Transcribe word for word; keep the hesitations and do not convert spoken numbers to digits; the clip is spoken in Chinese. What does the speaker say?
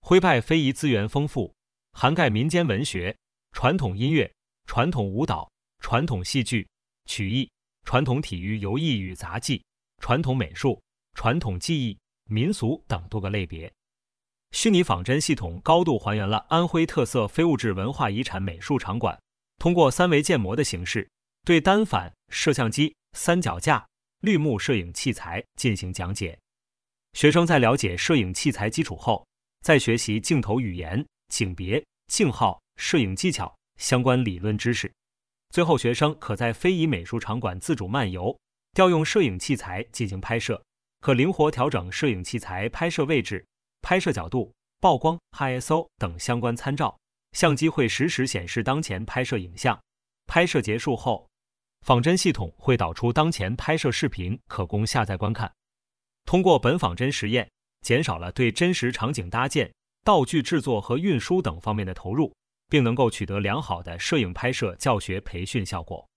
徽派非遗资源丰富，涵盖民间文学、传统音乐、传统舞蹈、传统戏剧、曲艺、传统体育游艺与杂技、传统美术、传统技艺、民俗等多个类别。虚拟仿真系统高度还原了安徽特色非物质文化遗产美术场馆，通过三维建模的形式，对单反、摄像机、三脚架、绿幕摄影器材进行讲解。学生在了解摄影器材基础后，再学习镜头语言、景别、信号、摄影技巧相关理论知识。最后，学生可在非遗美术场馆自主漫游，调用摄影器材进行拍摄，可灵活调整摄影器材拍摄位置、拍摄角度、曝光、I S O 等相关参照。相机会实时显示当前拍摄影像。拍摄结束后，仿真系统会导出当前拍摄视频，可供下载观看。通过本仿真实验，减少了对真实场景搭建、道具制作和运输等方面的投入，并能够取得良好的摄影拍摄教学培训效果。